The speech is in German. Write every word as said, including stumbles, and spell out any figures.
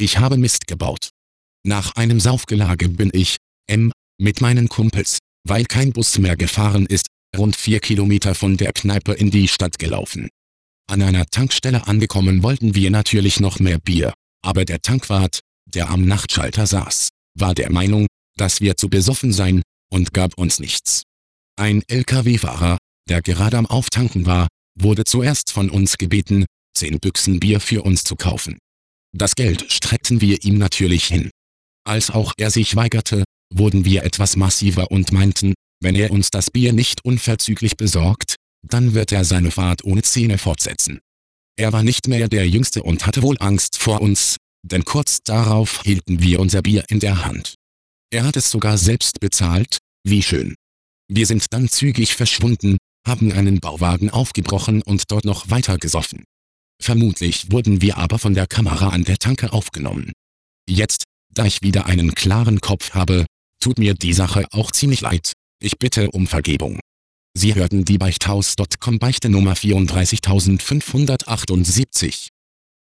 Ich habe Mist gebaut. Nach einem Saufgelage bin ich, M, mit meinen Kumpels, weil kein Bus mehr gefahren ist, rund vier Kilometer von der Kneipe in die Stadt gelaufen. An einer Tankstelle angekommen wollten wir natürlich noch mehr Bier, aber der Tankwart, der am Nachtschalter saß, war der Meinung, dass wir zu besoffen seien, und gab uns nichts. Ein L K W-Fahrer, der gerade am Auftanken war, wurde zuerst von uns gebeten, zehn Büchsen Bier für uns zu kaufen. Das Geld streckten wir ihm natürlich hin. Als auch er sich weigerte, wurden wir etwas massiver und meinten, wenn er uns das Bier nicht unverzüglich besorgt, dann wird er seine Fahrt ohne Zähne fortsetzen. Er war nicht mehr der Jüngste und hatte wohl Angst vor uns, denn kurz darauf hielten wir unser Bier in der Hand. Er hat es sogar selbst bezahlt, wie schön. Wir sind dann zügig verschwunden, haben einen Bauwagen aufgebrochen und dort noch weiter gesoffen. Vermutlich wurden wir aber von der Kamera an der Tanke aufgenommen. Jetzt, da ich wieder einen klaren Kopf habe, tut mir die Sache auch ziemlich leid. Ich bitte um Vergebung. Sie hörten die Beichthaus Punkt com Beichte Nummer vierunddreißigtausendfünfhundertachtundsiebzig.